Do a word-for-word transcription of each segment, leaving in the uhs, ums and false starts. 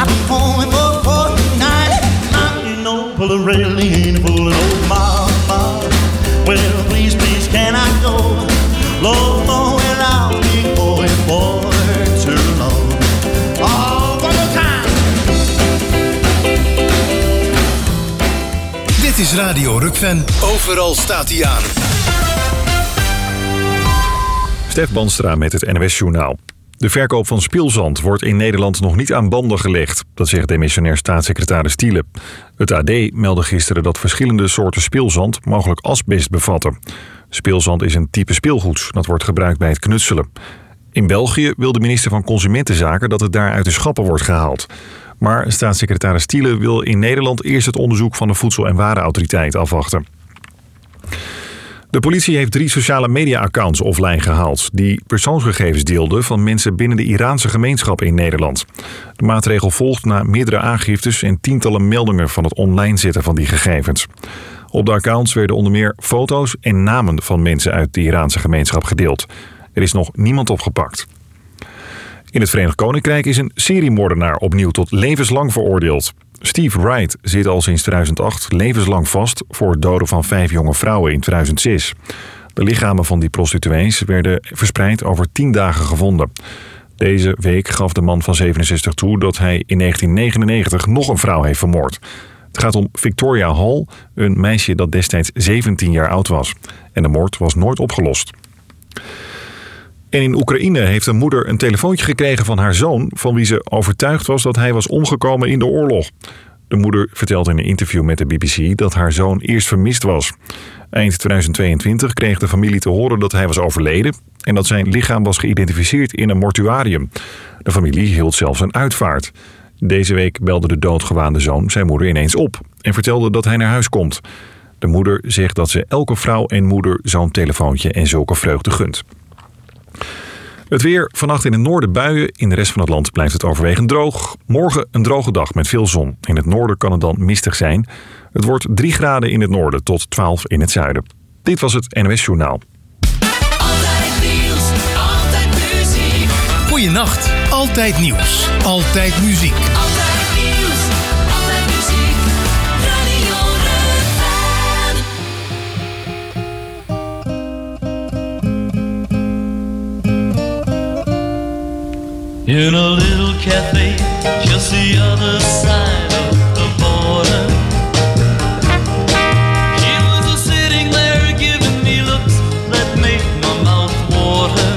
I'm going for forty-nine. You know, pull a railing, pull an old mama. Well, please, please, can I go? Lord, Lord, and I'll be going for too long. Oh, one more time. Dit is Radio Rukven. Overal staat hij aan. Stef Banstra met het N O S-journaal. De verkoop van speelzand wordt in Nederland nog niet aan banden gelegd. Dat zegt demissionair staatssecretaris Thiele. Het A D meldde gisteren dat verschillende soorten speelzand mogelijk asbest bevatten. Speelzand is een type speelgoed dat wordt gebruikt bij het knutselen. In België wil de minister van Consumentenzaken dat het daar uit de schappen wordt gehaald. Maar staatssecretaris Thiele wil in Nederland eerst het onderzoek van de Voedsel- en Warenautoriteit afwachten. De politie heeft drie sociale media-accounts offline gehaald die persoonsgegevens deelden van mensen binnen de Iraanse gemeenschap in Nederland. De maatregel volgt na meerdere aangiftes en tientallen meldingen van het online zetten van die gegevens. Op de accounts werden onder meer foto's en namen van mensen uit de Iraanse gemeenschap gedeeld. Er is nog niemand opgepakt. In het Verenigd Koninkrijk is een seriemoordenaar opnieuw tot levenslang veroordeeld. Steve Wright zit al sinds tweeduizend acht levenslang vast voor het doden van vijf jonge vrouwen in tweeduizend zes. De lichamen van die prostituees werden verspreid over tien dagen gevonden. Deze week gaf de man van zevenenzestig toe dat hij in negentien negenennegentig nog een vrouw heeft vermoord. Het gaat om Victoria Hall, een meisje dat destijds zeventien jaar oud was. En de moord was nooit opgelost. En in Oekraïne heeft een moeder een telefoontje gekregen van haar zoon, van wie ze overtuigd was dat hij was omgekomen in de oorlog. De moeder vertelt in een interview met de B B C dat haar zoon eerst vermist was. Eind tweeduizend tweeëntwintig kreeg de familie te horen dat hij was overleden en dat zijn lichaam was geïdentificeerd in een mortuarium. De familie hield zelfs een uitvaart. Deze week belde de doodgewaande zoon zijn moeder ineens op en vertelde dat hij naar huis komt. De moeder zegt dat ze elke vrouw en moeder zo'n telefoontje en zulke vreugde gunt. Het weer, vannacht in het noorden buien. In de rest van het land blijft het overwegend droog. Morgen een droge dag met veel zon. In het noorden kan het dan mistig zijn. Het wordt drie graden in het noorden tot twaalf in het zuiden. Dit was het N O S-journaal. Altijd nieuws, altijd muziek. Goeienacht, altijd nieuws, altijd muziek. Altijd nieuws, altijd muziek. Radio Rukven. In a little cafe, just the other side of the border. She was sitting there giving me looks that made my mouth water.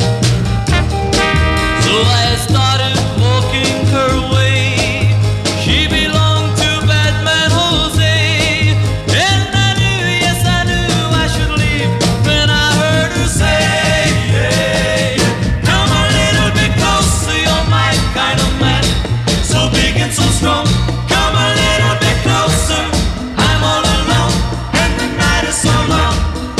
So I started walking her way. She belonged to Batman Jose. And I knew, yes I knew I should leave when I heard her say, hey, come a little bit closer, you're my kind of man. So big and so strong, come a little bit closer. I'm all alone and the night is so long.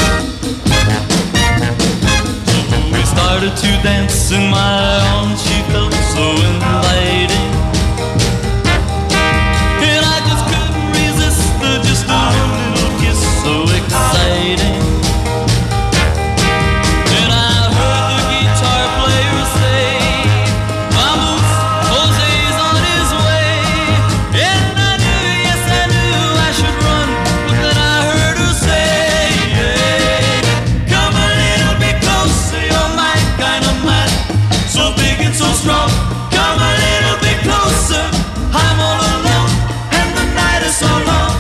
So we started to dance in my arms, she felt so inviting. And I just couldn't resist the just a little kiss, so exciting. And I heard the guitar player say, vamos, Jose's on his way. And I knew, yes I knew I should run, but then I heard her say, hey, come a little bit closer, you're my kind of man. So big and so strong, come a little bit closer. I'm all alone and the night is so long.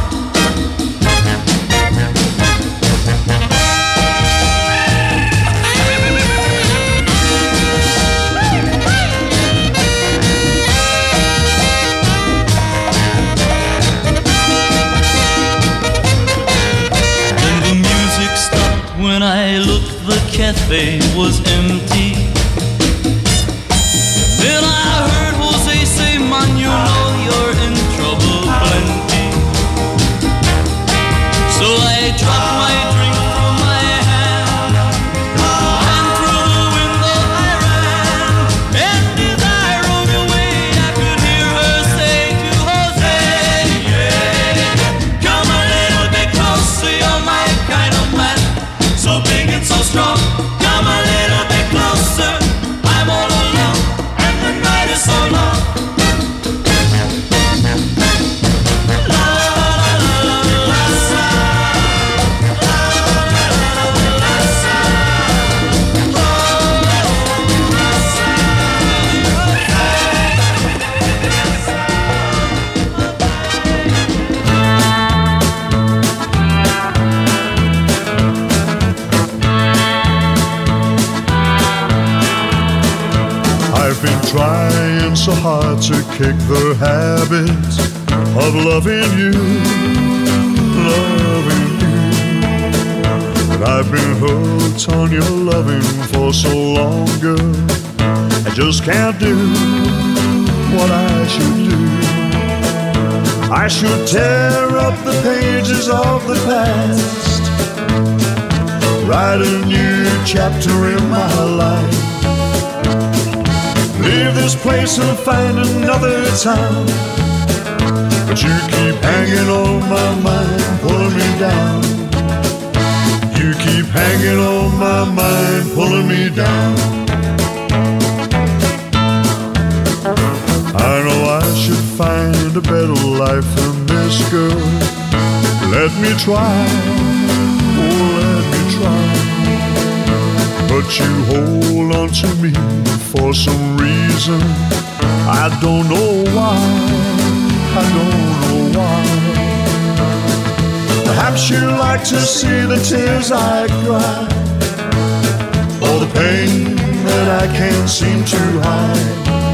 Then the music stopped when I looked, the cafe was empty. Then I heard Jose say, man, you know you're in trouble plenty. So I dropped my drink from my hand and through the window I ran. And as I rode away, I could hear her say to Jose, yeah, come a little bit closer, you're my kind of man. So big and so strong, come a little bit closer. hard to kick the habit of loving you, loving you. But I've been hooked on your loving for so long, girl. I just can't do what I should do. I should tear up the pages of the past, write a new chapter in my life, leave this place and find another town. But you keep hanging on my mind, pulling me down. You keep hanging on my mind, pulling me down. I know I should find a better life than this, girl. Let me try, oh let me try. But you hold on to me for some reason, I don't know why, I don't know why. Perhaps you like to see the tears I cry, or the pain that I can't seem to hide.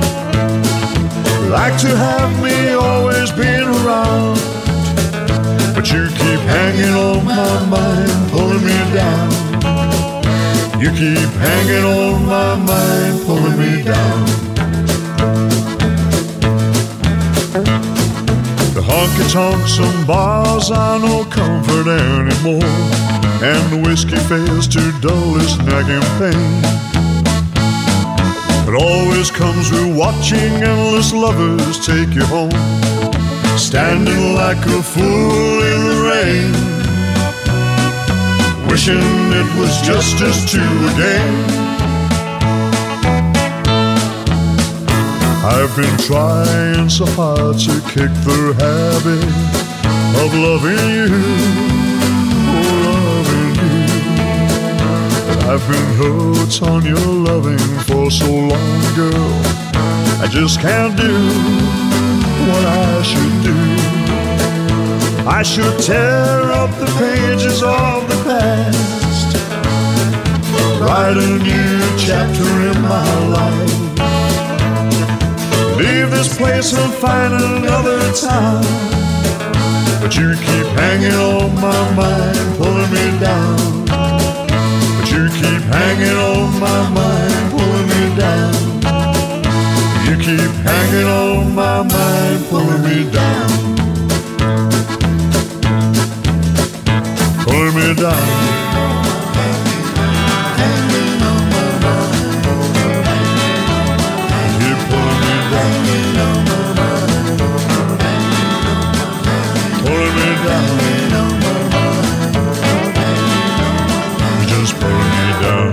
Like to have me always being around, but you keep hanging on my mind, pulling me down. You keep hanging on my mind, pulling me down. The honky-tonks and bars are no comfort anymore, and the whiskey fails to dull this nagging pain. It always comes with watching endless lovers take you home, standing like a fool in the rain, wishing it was just us two again. I've been trying so hard to kick the habit of loving you, oh loving you. But I've been hooked on your loving for so long, girl. I just can't do what I should do. I should tear up the pages of the past, write a new chapter in my life, leave this place and find another town. But you keep hanging on my mind, pulling me down. But you keep hanging on my mind, pulling me down. You keep hanging on my mind, pulling me down. Pulling me down. Hanging on my mind. Keep pulling me down. Pulling me down. You're just pulling me down.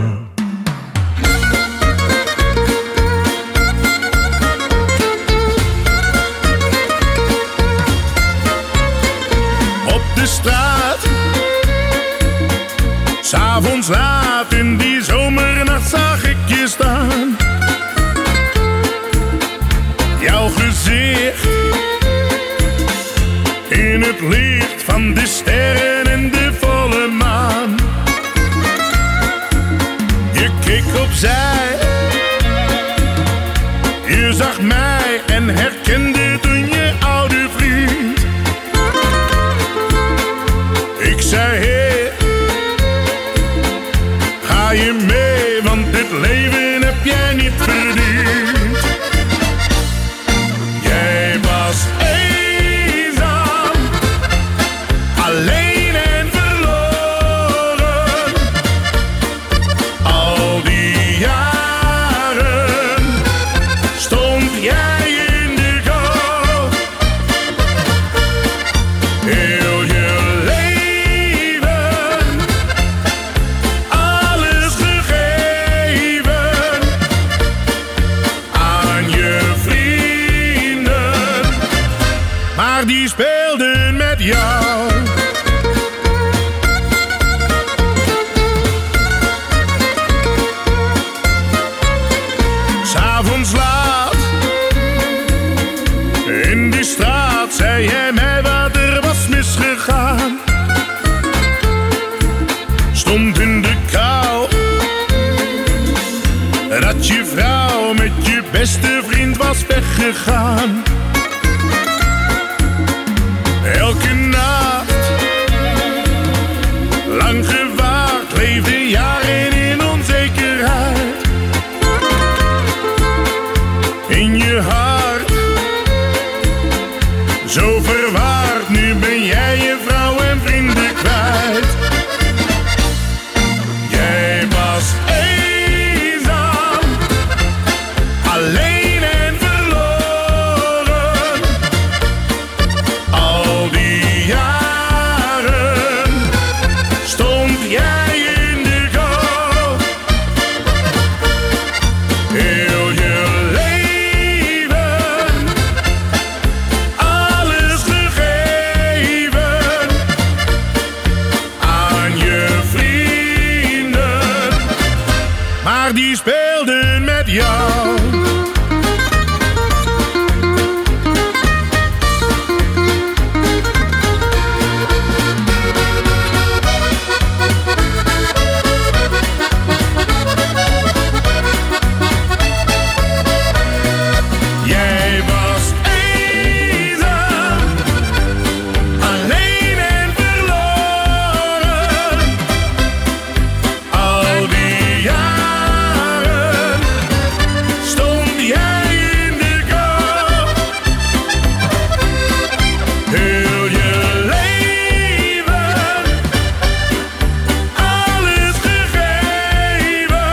Op de straat, 's'avonds laat in die zomernacht zag ik je staan. Jouw gezicht in het licht van de sterren en de volle maan. Je keek opzij, je zag mij en herkende toen je oude vriend. Ik zei hey, ga je mee, want dit leven heb jij niet verdiend. Jij was eenzaam, alleen en verloren. Al die jaren stond jij in de kou. Heel je leven, alles gegeven aan je vrienden, maar die speelden met jou. 'S'avonds laat in die straat zei jij mij wat er was misgegaan. Stond in de kou dat je vrouw met je beste vriend was weggegaan. Elke nacht, lang gewacht, leefde jaren in onzekerheid. In je hart, zo verwaard, nu ben jij je vrouw en vrienden kwijt. Jij was eenzaam, alleen en verloren. Al die jaren stond jij in de kou. Heel je leven, alles gegeven aan je vrienden, maar die speelden met jou. Jij was eenzaam, alleen en verloren. Al die jaren stond jij in de kou. Heel je leven, alles gegeven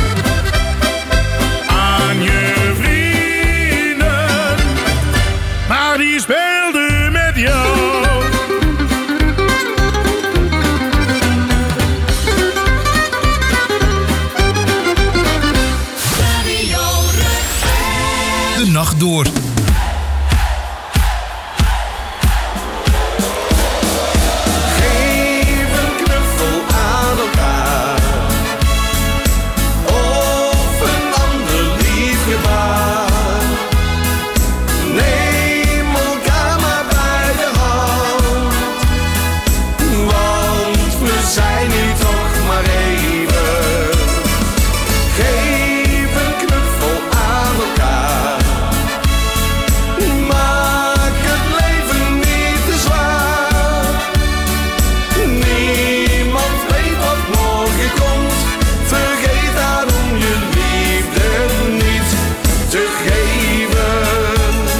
aan je vrienden, maar die speelden met jou. Radio Rutger. De nacht door. Geef een knuffel aan elkaar, of een ander lief gebaar. Neem elkaar maar bij de hand, want we zijn nu toch maar even. Geef een knuffel aan elkaar, maak het leven niet te zwaar. Niemand weet wat morgen komt, vergeet daarom je liefde niet te geven.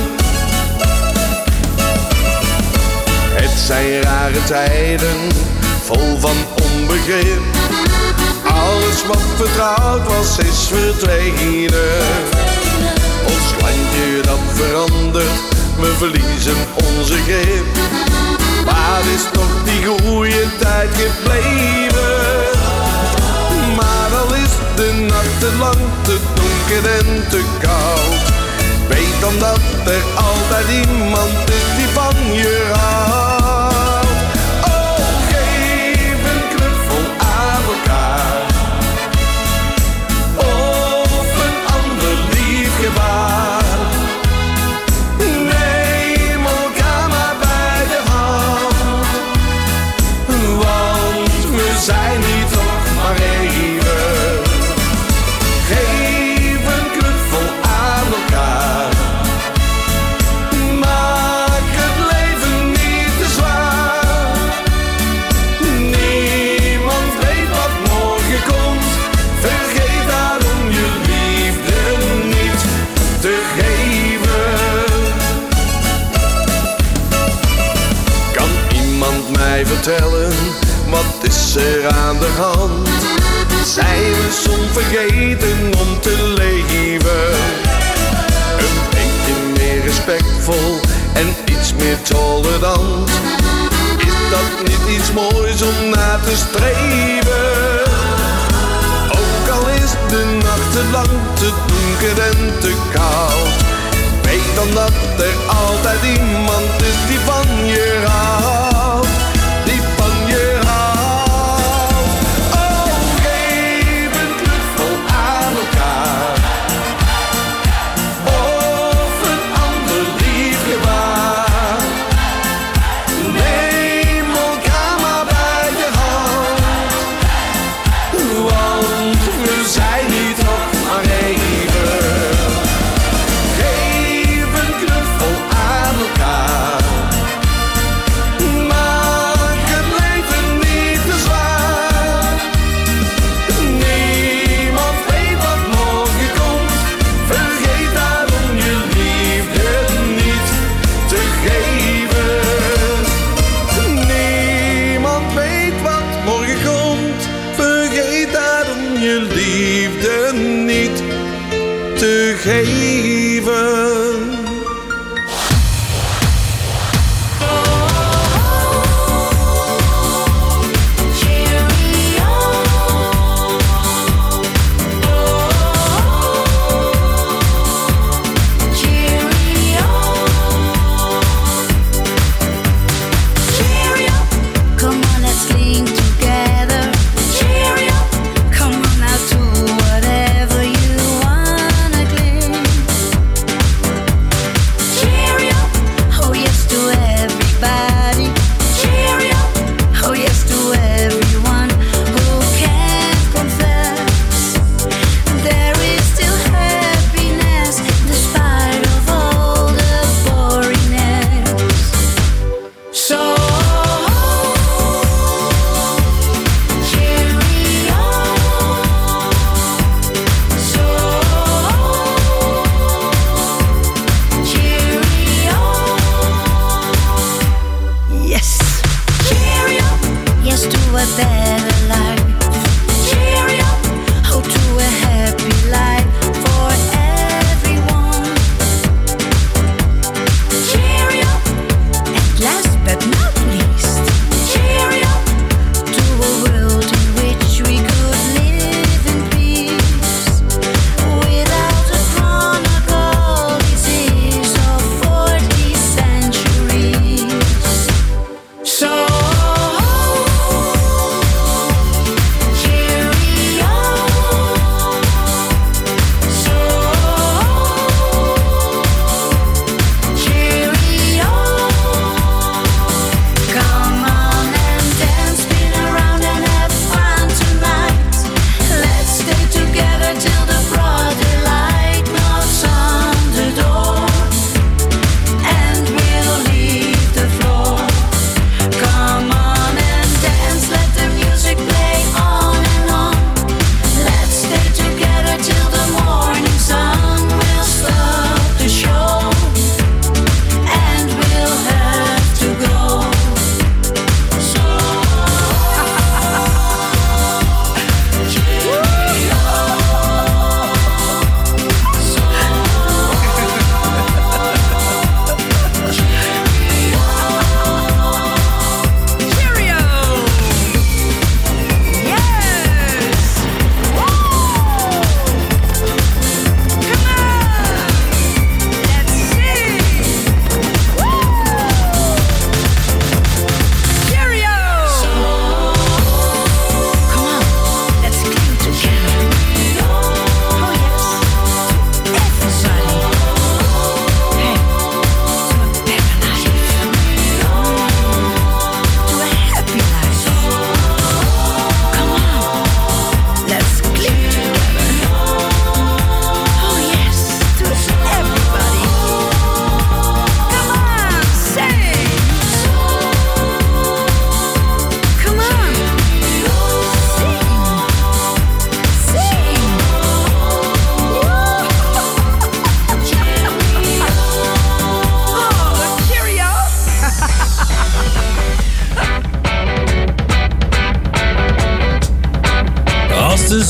Het zijn rare tijden, vol van onbegrip. Alles wat vertrouwd was is verdwenen. Ons landje dat verandert, we verliezen onze grip. Waar is toch die goede tijd gebleven? Maar al is de nacht te lang, te donker en te koud, weet dan dat er altijd iemand is die van je houdt. Oh, geef een knuffel aan elkaar, of een ander lief gebaar. Neem elkaar maar bij de hand, want we zijn hier toch maar even. Geef een knuffel aan elkaar, maak het leven niet te zwaar. Niemand weet wat morgen komt, vergeet daarom je liefde niet te geven. Kan iemand mij vertellen, wat is er aan de hand? Zijn we soms vergeten om te leven? Een beetje meer respectvol en iets meer tolerant, is dat niet iets moois om naar te streven? Ook al is de nacht te lang, te donker en te koud, weet dan dat er altijd iemand is die van je houdt, die van je houdt. Oh, geef een knuffel aan elkaar, of een ander lief gebaar. Neem elkaar maar bij de hand, want we zijn hier toch maar even.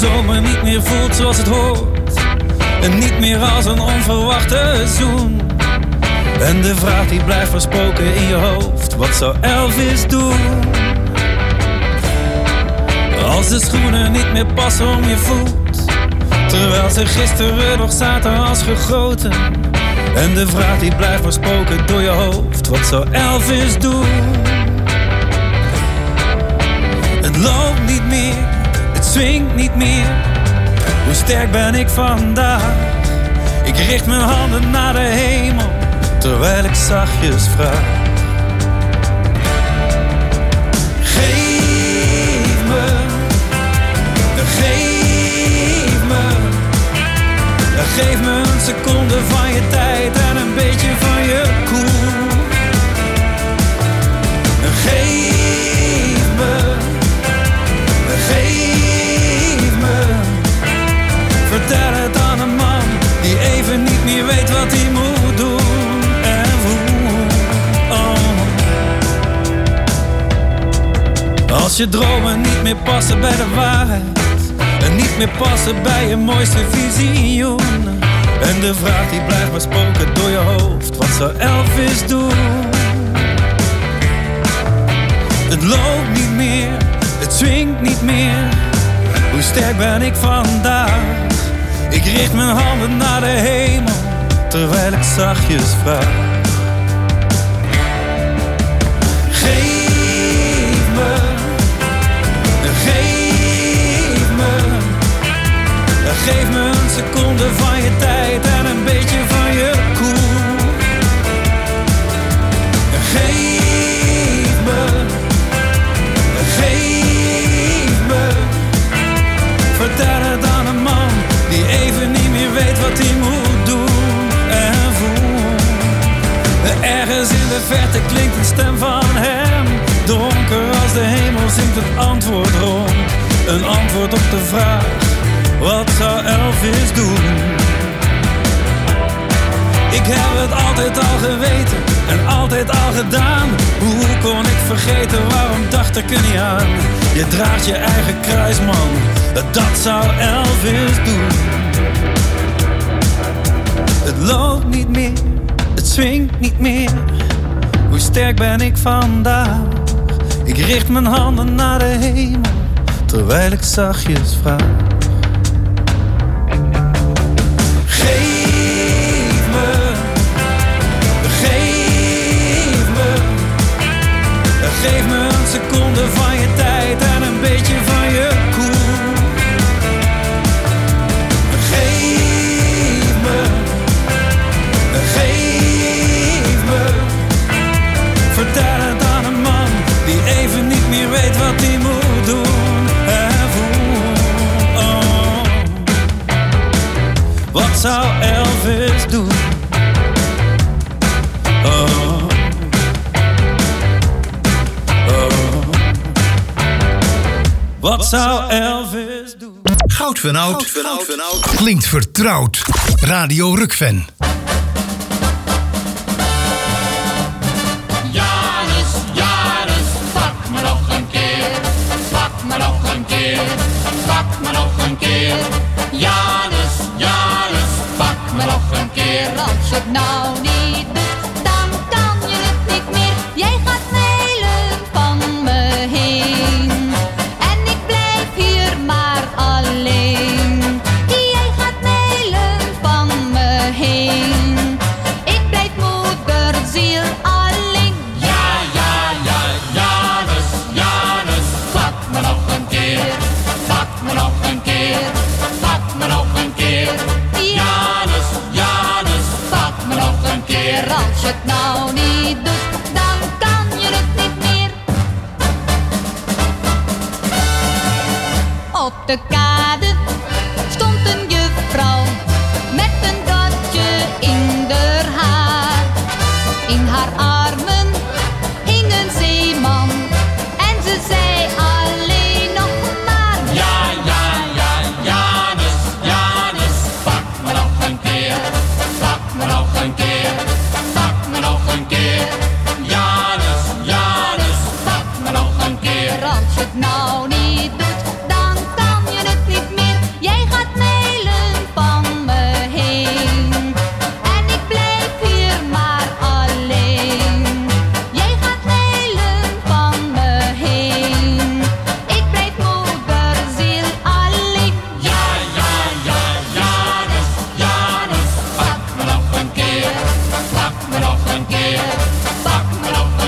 zomer niet meer voelt zoals het hoort. En niet meer als een onverwachte zoen. En de vraag die blijft versproken in je hoofd: wat zou Elvis doen? Als de schoenen niet meer passen om je voet, terwijl ze gisteren nog zaten als gegoten. En de vraag die blijft versproken door je hoofd: wat zou Elvis doen? Het loopt niet meer, het swingt niet meer. Hoe sterk ben ik vandaag? Ik richt mijn handen naar de hemel, terwijl ik zachtjes vraag. Geef me, geef me, geef me een seconde van je tijd en een beetje van je koel. Geef me, geef me, vertel het aan een man die even niet meer weet wat hij moet doen en hoe. Oh. Als je dromen niet meer passen bij de waarheid en niet meer passen bij je mooiste visioen. En de vraag die blijft maar spoken door je hoofd: wat zou Elvis doen? Het loopt niet meer, het swingt niet meer. Hoe sterk ben ik vandaag? Ik richt mijn handen naar de hemel, terwijl ik zachtjes vraag. Geef me, geef me, geef me een seconde van je tijd en een beetje van je koel. Geef me, geef me, vertel het aan een man die even niet meer weet wat hij moet doen en voelt. Ergens in de verte klinkt een stem van hem. Donker als de hemel zingt het antwoord rond. Een antwoord op de vraag: wat zou Elvis doen? Ik heb het altijd al geweten en altijd al gedaan. Hoe kon ik vergeten, waarom dacht ik er niet aan? Je draagt je eigen kruis, man, dat zou Elvis doen. Het loopt niet meer, het swingt niet meer. Hoe sterk ben ik vandaag? Ik richt mijn handen naar de hemel, terwijl ik zachtjes vraag. Geef me, geef me, geef me een seconde van je tijd en een beetje van je koel. Geef me, geef me, vertel het aan een man die even niet meer weet wat hij moet doen en voelt. Oh. Wat zou Elvis doen? Oh. Oh. Wat zou Elvis doen? Goud van Oud klinkt vertrouwd. Radio Rukven. Janus, Janus, pak me nog een keer. Pak me nog een keer. Pak me nog een keer. Janus, Janus, pak me nog een keer. Als je het nou niet doet, dan kan je het niet meer. Jij gaat mijlen van me heen. En ik blijf hier maar alleen. Jij gaat mijlen van me heen. Ik blijf moederziel alleen. Ja, ja, ja, Janus, Janus, pak me nog een keer. Pak me nog een keer. Pak me nog een keer. Janus, Janus, pak me nog een keer. Als je het nou niet doet, dan kan je het niet meer. Op de kade stond een juffrouw met een dotje in haar haar. In haar armen hing een zeeman en ze zei alleen nog maar: Ja, ja, ja, Janus, Janus, pak me nog een keer. Pak me nog een keer. Pak me nog een keer. Janus, Janus, pak me nog een keer. als je het nou niet doet, dan kan je het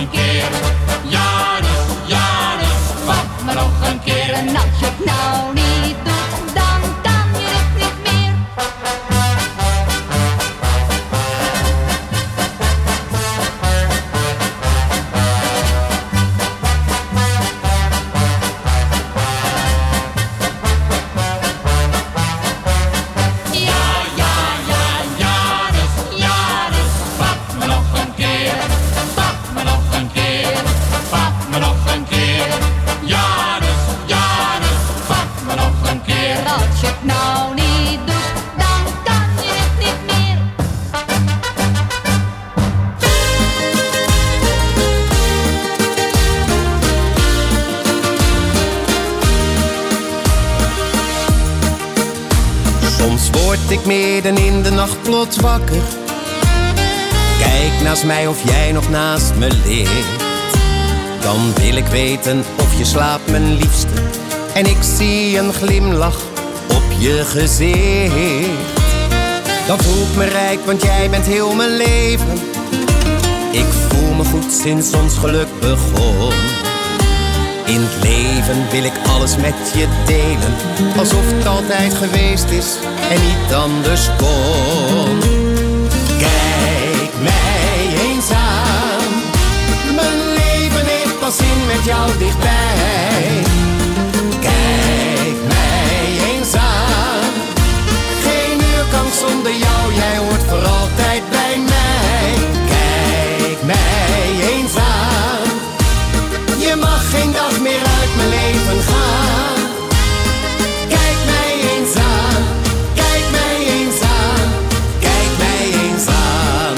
een keer. Janus, Janus, pak me nog een keer. En als je het nou niet doet, dan kan je het niet meer. Als je het nou niet doet, dan kan je het niet meer. Soms word ik midden in de nacht plots wakker. Kijk naast mij of jij nog naast me ligt. Dan wil ik weten of je slaapt, mijn liefste. En ik zie een glimlach op je gezicht. Dan voel ik me rijk, want jij bent heel mijn leven. Ik voel me goed sinds ons geluk begon. In het leven wil ik alles met je delen. Alsof het altijd geweest is en niet anders kon. Kijk mij eens aan. Mijn leven heeft pas zin met jou dichtbij. Kijk mij eens aan. Geen uur kan zonder jou, jij hoort voor altijd bij mij. Kijk mij eens aan. Je mag geen dag meer uit mijn leven gaan. Kijk mij eens aan. Kijk mij eens aan. Kijk mij eens aan.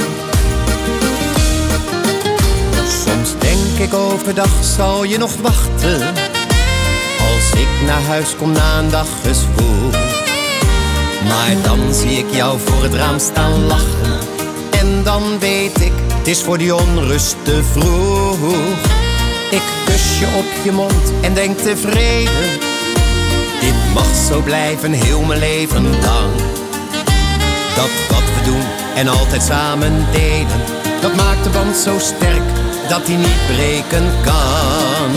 Soms denk ik overdag, zal je nog wachten? Als ik naar huis kom na een dag gespoeld. Maar dan zie ik jou voor het raam staan lachen. En dan weet ik, het is voor die onrust te vroeg. Ik kus je op je mond en denk tevreden. Dit mag zo blijven heel mijn leven lang. Dat wat we doen en altijd samen delen, dat maakt de band zo sterk dat die niet breken kan.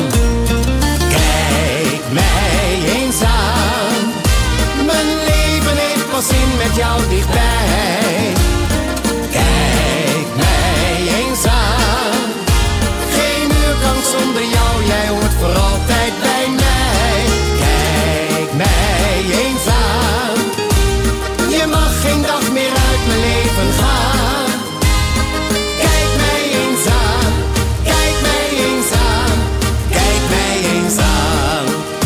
Kijk mij eens aan. Mijn leven heeft pas zin met jou dichtbij. Kijk mij eens aan. Geen uur kan zonder jou, jij hoort voor altijd bij mij. Kijk mij eens aan. Je mag geen dag meer uit mijn leven gaan. Kijk mij eens aan. Kijk mij eens aan. Kijk mij eens aan.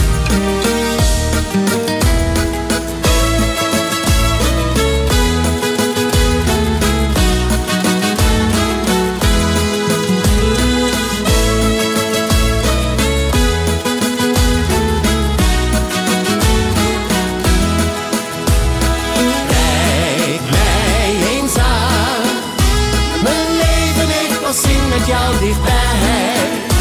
Kijk mij eens aan. Mijn leven heeft pas zin met jou dichtbij.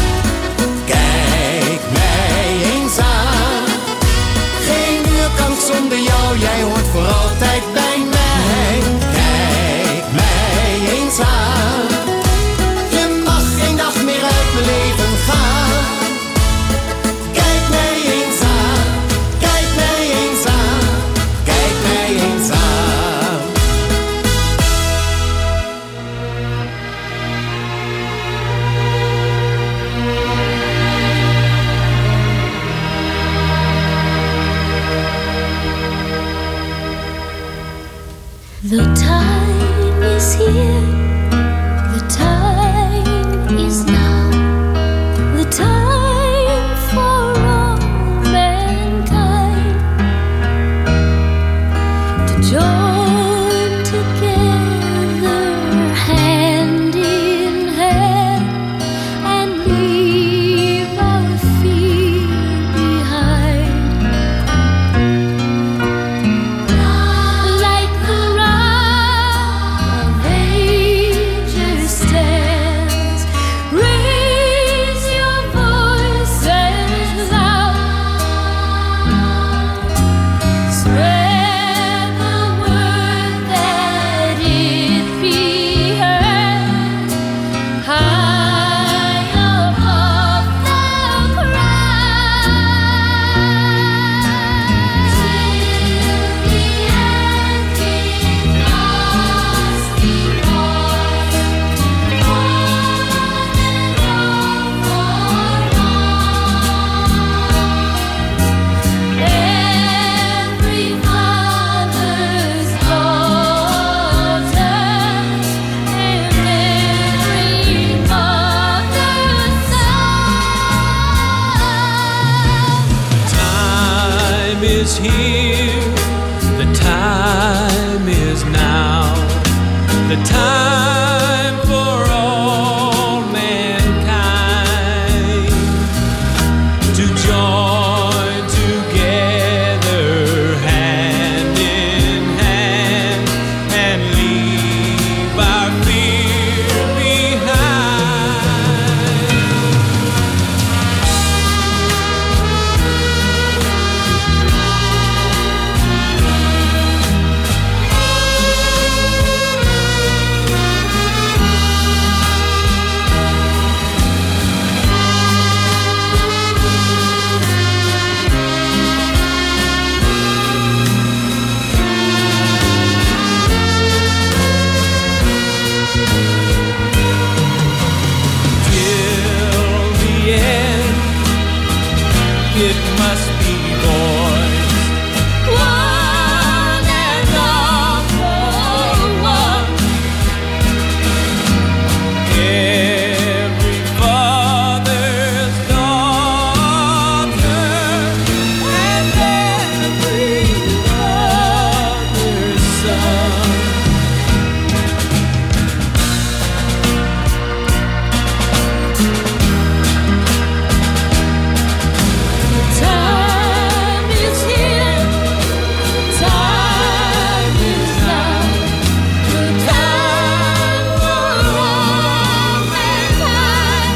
Kijk mij eens aan. Geen uur kan zonder jou, jij hoort voor altijd bij mij. Kijk mij eens aan. Je mag geen dag meer uit mijn leven gaan. Kijk mij eens aan. Kijk mij eens aan. Kijk mij eens aan. here. The time is now. The time for all mankind to join together hand in hand and leave our fear behind. It must be boys. One and all for one. Every father's daughter and every mother's son. Time is here, time is now, the time for all mankind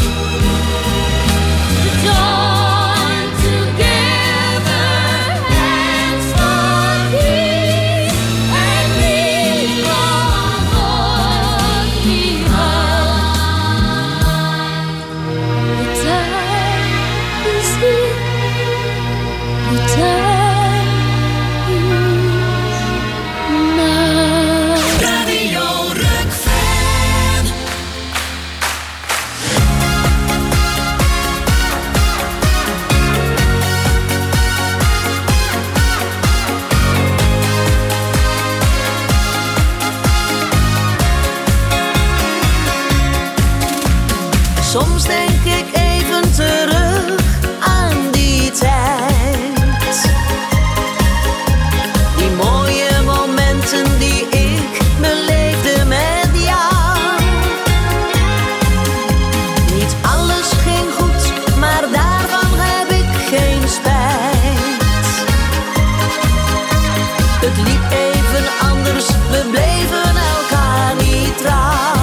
to join together hands for peace and leave our wars behind. The time is here. The time is now. Radio Rockfan. Soms denk ik even terug aan die tijd. Die mooie momenten die ik beleefde met jou. Niet alles ging goed, maar daarvan heb ik geen spijt. Het liep even anders, we bleven elkaar niet trouw.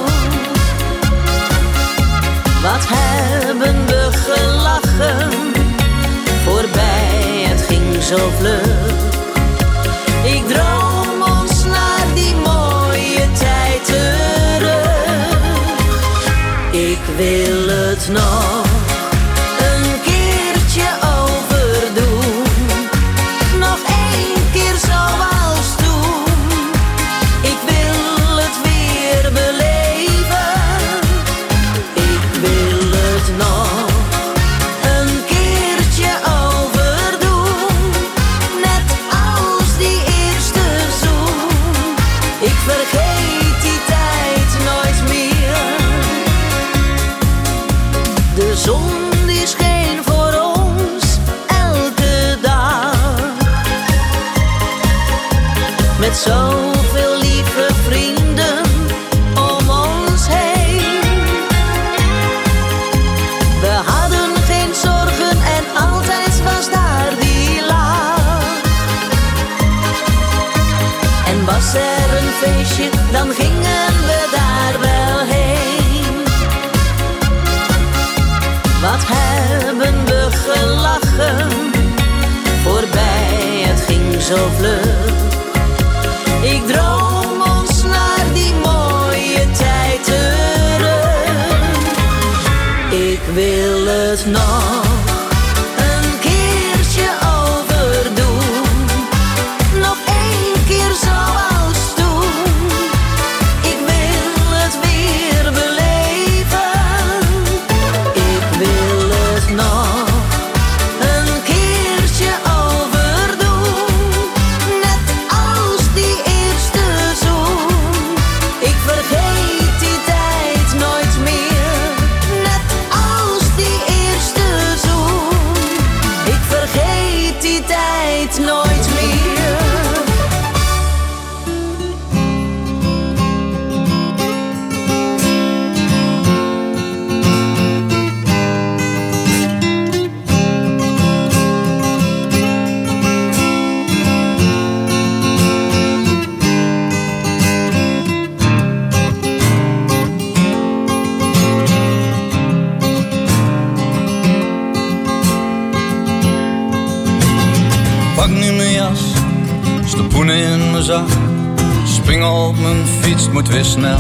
Wat hebben we gelachen, voorbij, het ging zo vlug. Ik droom ons naar die mooie tijd terug. Ik wil het nog een keertje overdoen. Nog één keer zoals toen. Ik wil het weer beleven. Ik wil het nog een keertje overdoen. Net als die eerste zoen. Ik vergeet die tijd nooit meer. De zon die scheen voor ons elke dag. Met zoveel lieve vrienden om ons heen. We hadden geen zorgen en altijd was daar die lach. En was er een feestje, dan gingen we daar wel heen. Wat hebben we gelachen, voorbij, het ging zo vlug. Ik droom ons naar die mooie tijd terug. Ik wil het nog een keertje overdoen. Nog één keer zoals toen. Ik wil het weer beleven. Ik wil het nog een keertje overdoen. Net als die eerste zoen. Ik vergeet die tijd nooit meer. Net als die eerste zoen. in mijn zak. Spring op mijn fiets, het moet weer snel.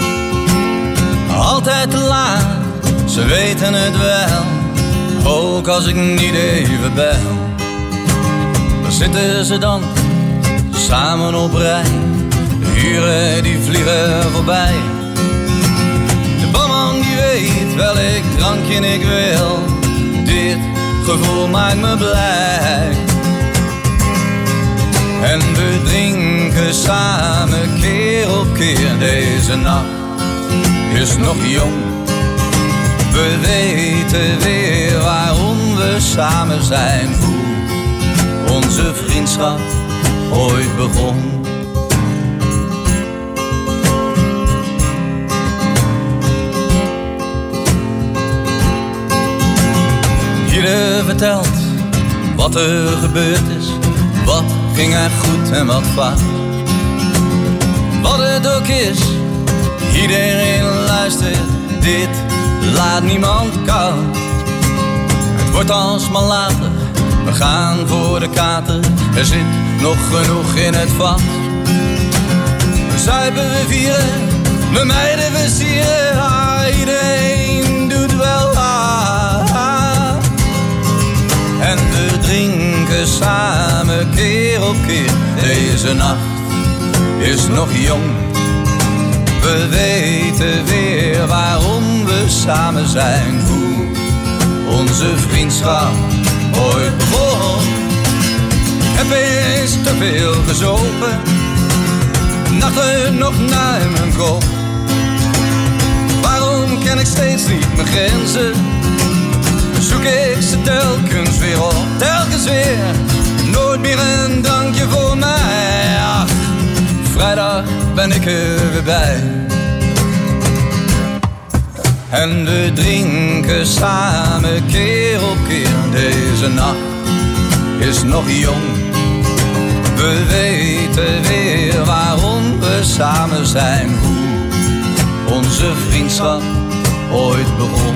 Altijd te laat, ze weten het wel. Ook als ik niet even bel. Dan zitten ze dan, samen op rij. De uren die vliegen voorbij. De barman die weet welk drankje ik wil. Dit gevoel maakt me blij. En we drinken samen keer op keer. Deze nacht is nog jong. We weten weer waarom we samen zijn. Hoe onze vriendschap ooit begon. Ieder vertelt wat er gebeurd is. Wat ging er goed en wat fout. Wat het ook is, iedereen luistert. Dit laat niemand koud. Het wordt alsmaar later, we gaan voor de kater. Er zit nog genoeg in het vat. We zuipen, we vieren, we meiden, we sieren. Ah, iedereen doet wel ah. En we drinken samen keer op keer. Deze nacht is nog jong. We weten weer waarom we samen zijn. Hoe onze vriendschap ooit begon. Ik heb eens te veel gezopen. Nachten nog na in mijn kop. Waarom ken ik steeds niet mijn grenzen? Zoek ik ze telkens weer op, telkens weer. Nooit meer een drankje voor mij. Ach, vrijdag ben ik er weer bij. En we drinken samen keer op keer. Deze nacht is nog jong. We weten weer waarom we samen zijn. Hoe onze vriendschap ooit begon.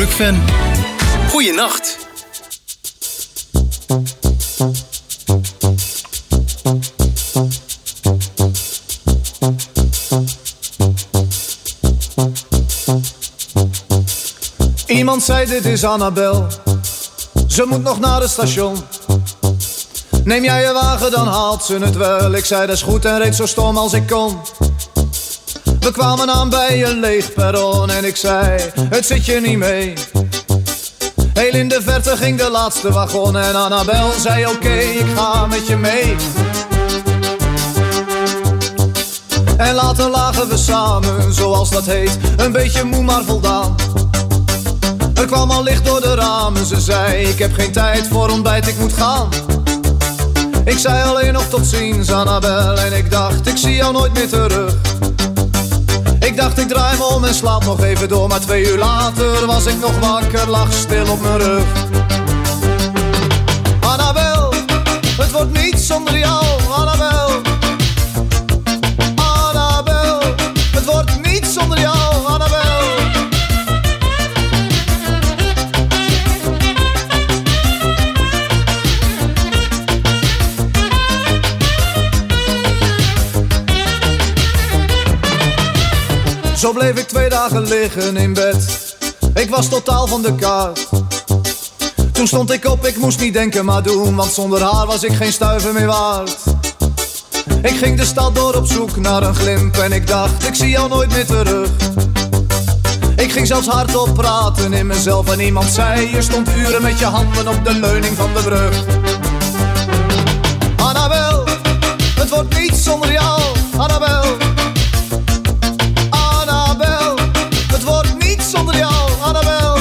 Ruk-fan. Goeienacht. Iemand zei dit is Annabel, ze moet nog naar het station. Neem jij je wagen, dan haalt ze het wel. Ik zei dat is goed en reed zo stom als ik kon. We kwamen aan bij een leeg perron en ik zei, het zit je niet mee. Heel in de verte ging de laatste wagon en Annabel zei oké, okay, ik ga met je mee. En later lagen we samen, zoals dat heet, een beetje moe maar voldaan. Er kwam al licht door de ramen, ze zei ik heb geen tijd voor ontbijt, ik moet gaan. Ik zei alleen nog tot ziens Annabel en ik dacht ik zie jou nooit meer terug. Ik dacht ik draai me om en slaap nog even door, maar twee uur later was ik nog wakker, lag stil op mijn rug. Annabel, het wordt niet zonder jou, Annabel. Annabel, het wordt niet zonder jou, Annabel. Zo bleef ik twee dagen liggen in bed. Ik was totaal van de kaart. Toen stond ik op, ik moest niet denken maar doen, want zonder haar was ik geen stuiver meer waard. Ik ging de stad door op zoek naar een glimp en ik dacht, ik zie jou nooit meer terug. Ik ging zelfs hardop praten in mezelf en iemand zei, je stond uren met je handen op de leuning van de brug. Annabel, het wordt niet zonder jou, Annabel. Het wordt niet zonder jou, Annabel.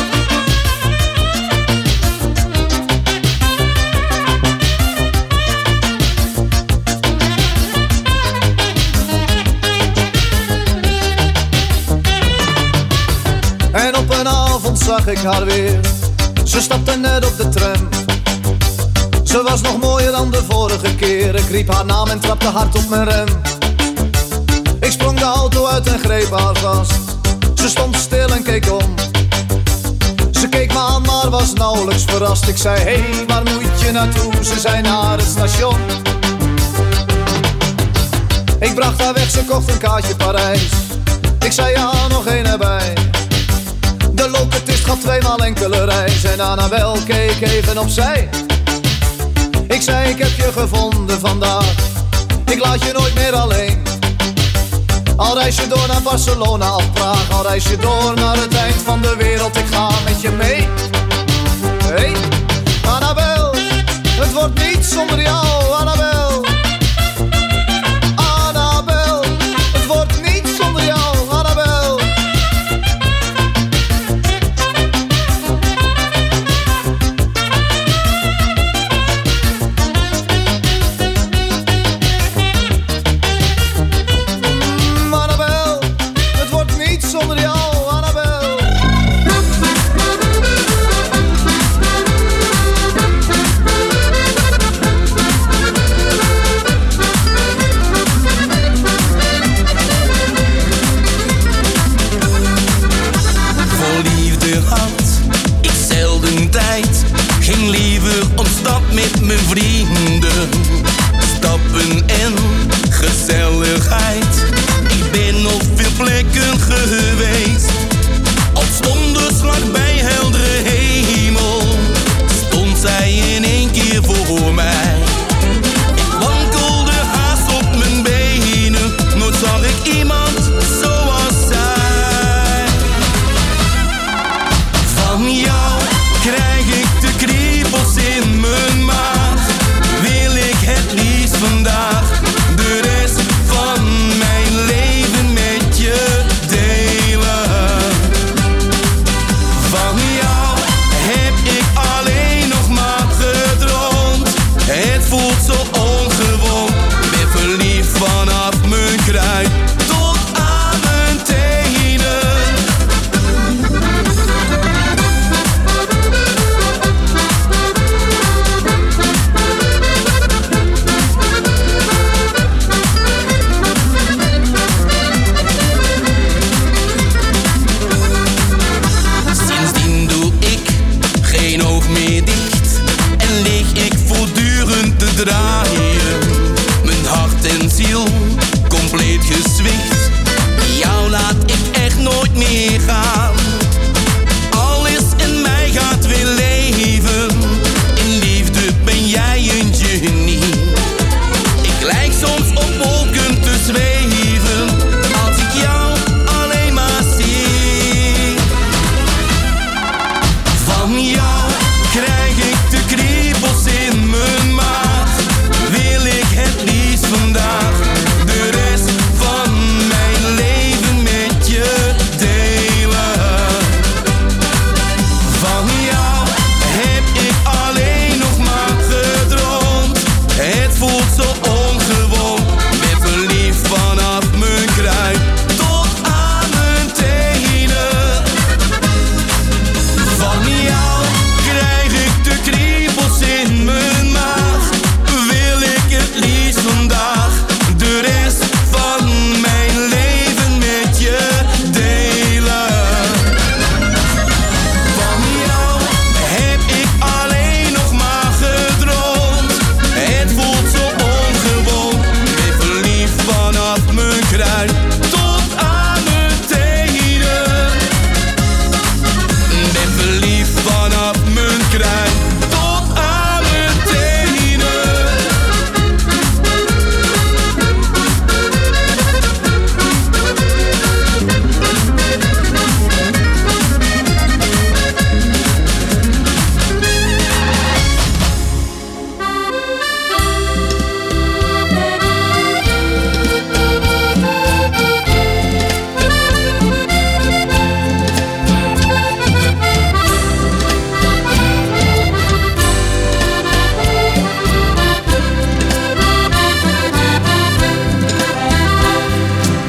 En op een avond zag ik haar weer. Ze stapte net op de tram. Ze was nog mooier dan de vorige keer. Ik riep haar naam en trapte hard op mijn rem. Ik sprong de auto uit en greep haar vast. Ze stond stil en keek om. Ze keek me aan, maar was nauwelijks verrast. Ik zei, hé, hey, waar moet je naartoe? Ze zei, naar het station. Ik bracht haar weg, ze kocht een kaartje Parijs. Ik zei, ja, nog één erbij. De locatist gaf tweemaal enkele reis. En Annabel keek even opzij. Ik zei, ik heb je gevonden vandaag. Ik laat je nooit meer alleen. Al reis je door naar Barcelona of Praag, al reis je door naar het eind van de wereld, ik ga met je mee. Hey, Annabel, het wordt niet zonder jou, Annabel. Annabel, het wordt niet zonder jou, Annabel. Zonder jou, Annabel. Voor liefde had ik zelden tijd. Ging liever op stap met mijn vrienden. Stappen en gezelligheid. Ik ben op veel plekken geweest. Al stond de slag bij heldere hemel, stond zij in één keer voor mij. Ik wankelde haast op mijn benen, nooit zag ik iemand zoals zij. Van jou krijg ik de kriebels in mijn maag. Wil ik het liefst vandaag de rest van mijn leven met je delen.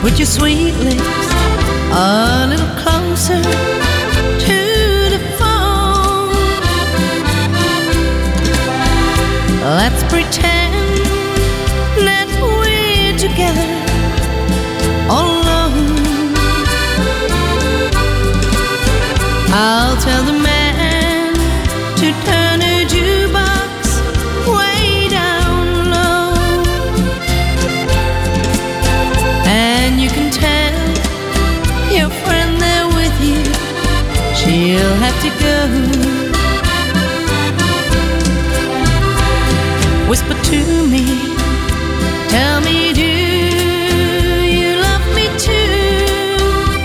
Put your sweet lips a little closer to the phone. Let's pretend that we're together all alone. I'll tell the man to turn a jukebox way down low, and you can tell your friend there with you, she'll have to go. Whisper to me, tell me, do you love me too?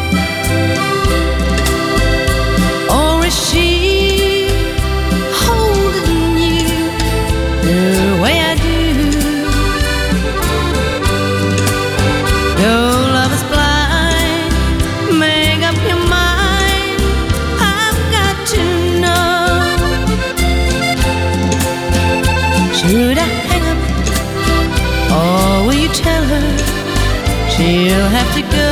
Or is she holding you the way I do? Your love is blind, make up your mind, I've got to know. Should I hang up, or will you tell her she'll have to go?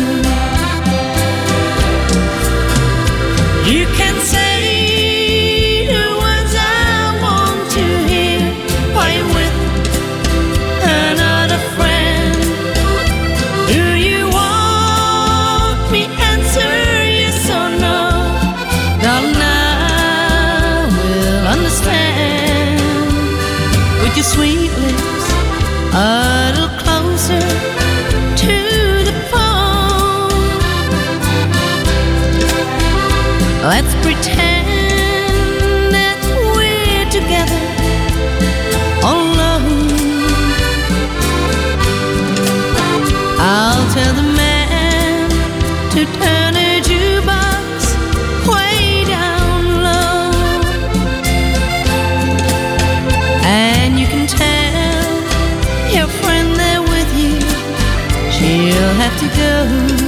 You can say the words I want to hear while you're with another friend. Do you want me? Answer yes or no. Darling, I will understand. With your sweet lips a little closer to the phone. Let's pretend that we're together all alone. I'll tell the man to turn a jukebox way down low, and you can tell your friend there with you, she'll have to go.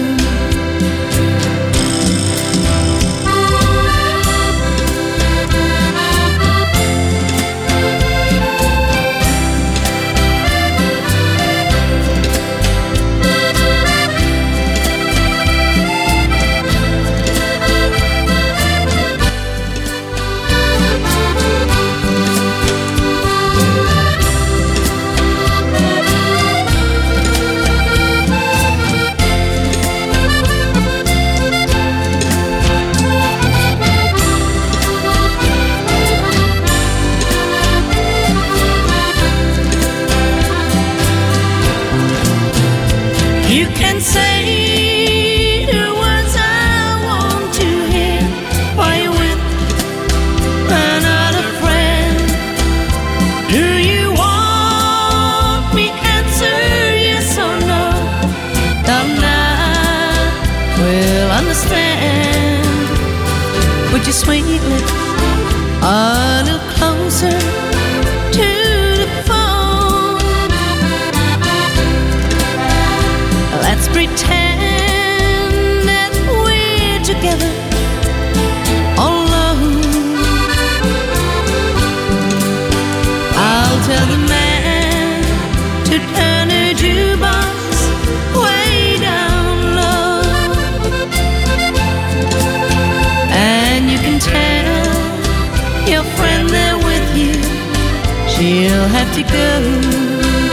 You can say the words I want to hear while you're with another friend. Do you want me? Answer yes or no. Darling, I will understand. Put your sweet lips a little closer to the phone. Let's pretend that we're together all alone. I'll tell the man to turn a jukebox way down low, and you can tell your friend there with you, she'll have to go.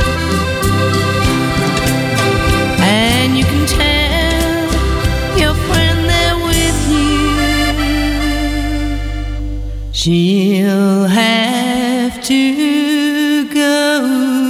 And you can tell your friend there with you, she'll have to go.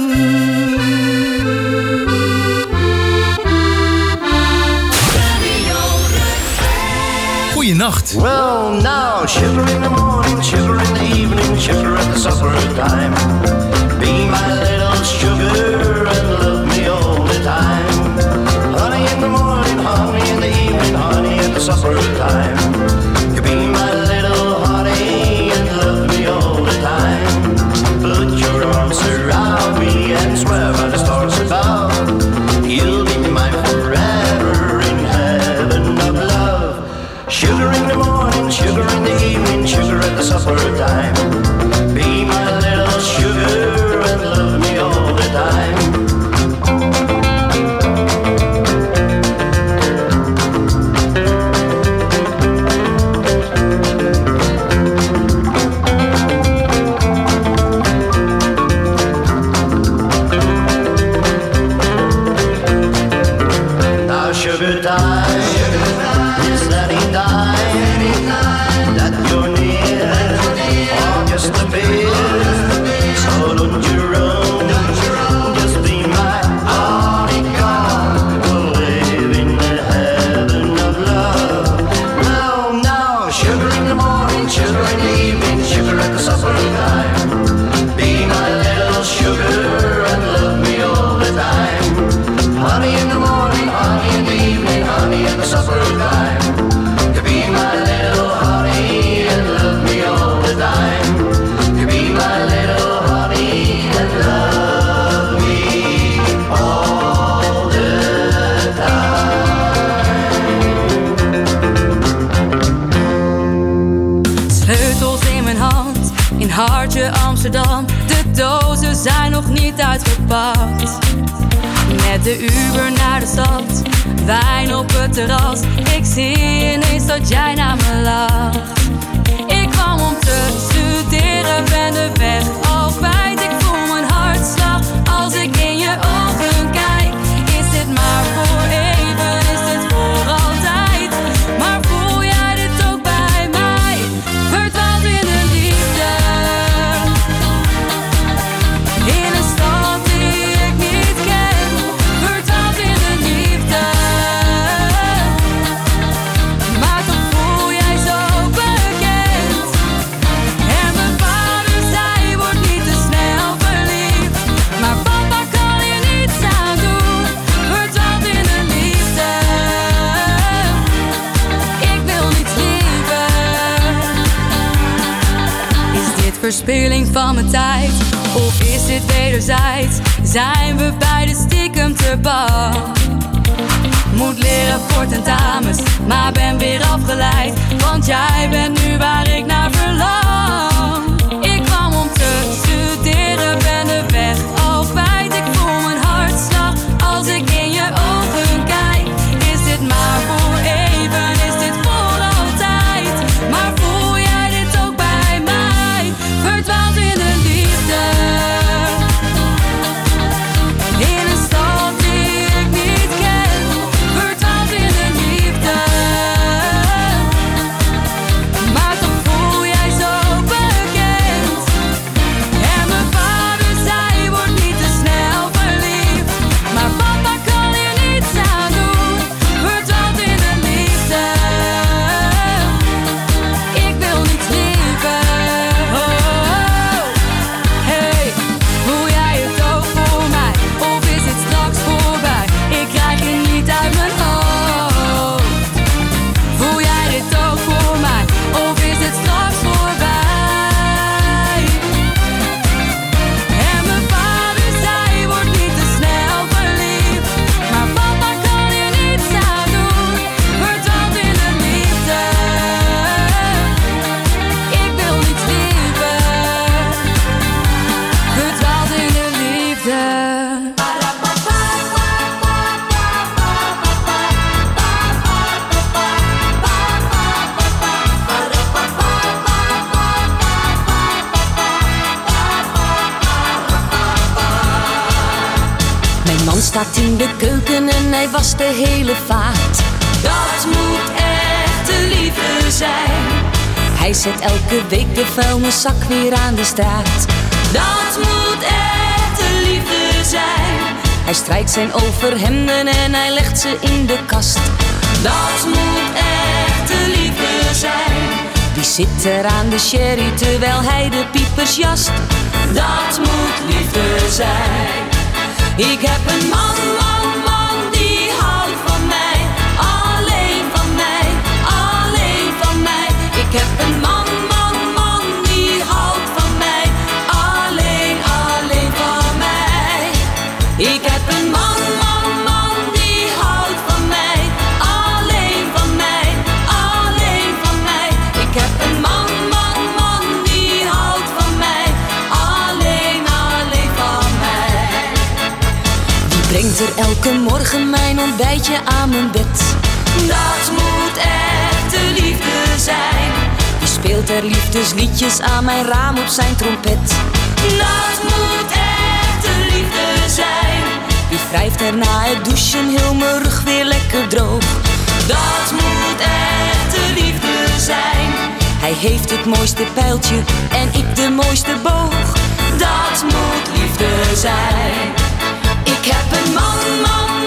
Goeienacht. Well, now, shiver in the morning, shiver in the evening, shiver at the supper time. Be my little sugar and love me all the time. Honey in the morning, honey in the evening, honey at the supper time. You be my little honey and love me all the time. Put your arms around me and swear by the stars above, you'll be mine forever in heaven of love. Sugar in the morning, sugar in the evening, sugar at the supper time. Be my little sugar and love me all the time. sugar time is any time that you're near, or just a bit. So don't you run, just be my honey god. We'll live in the heaven of love. Now, now, sugar in the morning, sugar in the evening, sugar at the supper time. Be my little sugar and love me all the time. Honey in the morning, honey in the evening, honey at the supper time. To be my little honey and love me all the time. To be my little honey and love me all the time. Sleutels in mijn hand, in hartje Amsterdam. De dozen zijn nog niet uitgepakt. Met de Uber naar de stad, wijn op het terras. Ik zie ineens dat jij naar me lacht. Ik kwam om te studeren, ben de weg al kwijt. Ik voel mijn hartslag als ik in je ogen kijk. Is dit maar voor even, is dit voor altijd? Maar voel jij dit ook bij mij? Verdwaald in de liefde, in een stad die ik niet ken. Verdwaald in de liefde, maar toch voel jij zo bekend. En mijn vader zei, word niet te snel verliefd. Maar papa kan hier niets aan doen. Verdwaald in de liefde, ik wil niets liever. Is dit verspilling van mijn tijd? Of is dit wederzijds? Zijn we beide stiekem te bang? Moet leren voor tentamens, maar ben weer afgeleid. Want jij bent nu waar ik naar verlang. Ik kwam om te studeren, ben de weg al kwijt. Ik voel mijn hartslag als ik in je ogen kijk. Is dit maar voor even, is dit voor altijd? Maar voel jij dit ook bij mij? Verdwaald in de liefde, in een stad die ik niet ken. Verdwaald in de liefde, maar toch voel jij zo bekend. En mijn vader zei, word niet te snel verliefd. Maar papa kan hier niets aan doen. Verdwaald in de liefde, ik wil niets liever. Oh, oh, oh. Hey, voel jij het ook voor mij? Of is het straks voorbij? Ik krijg je niet uit mijn hoofd. Voel jij dit ook voor mij? Of is het straks voorbij? En mijn vader zei, word niet te snel verliefd. Maar papa kan hier niets aan doen. Verdwaald in de liefde, ik wil niets liever. Verdwaald in de liefde. Mijn man staat in de keuken en hij wast de hele vaat. Dat moet echte liefde zijn. Hij zet elke week de vuilniszak weer aan de straat. Dat moet echte liefde zijn. Hij strijkt zijn overhemden en hij legt ze in de kast. Dat moet echte liefde zijn. Die zit er aan de sherry terwijl hij de piepers jast. Dat moet liefde zijn. Ik heb een man, man, man, die houdt van mij. Alleen van mij, alleen van mij. Ik heb een man, man, man, die houdt van mij. Alleen, alleen van mij. Ik heb een man, man, man, die houdt van mij. Alleen van mij, alleen van mij. Ik heb een man, man, man, die houdt van mij. Alleen, alleen van mij. Die brengt er elke morgen mijn ontbijtje aan mijn bed. Dat moet echte liefde zijn. Die speelt er liefdesliedjes aan mijn raam op zijn trompet. Dat moet echte liefde zijn. Die wrijft er na het douchen heel mijn rug weer lekker droog. heeft het mooiste pijltje en ik de mooiste boog. Dat moet liefde zijn. Ik heb een man, man,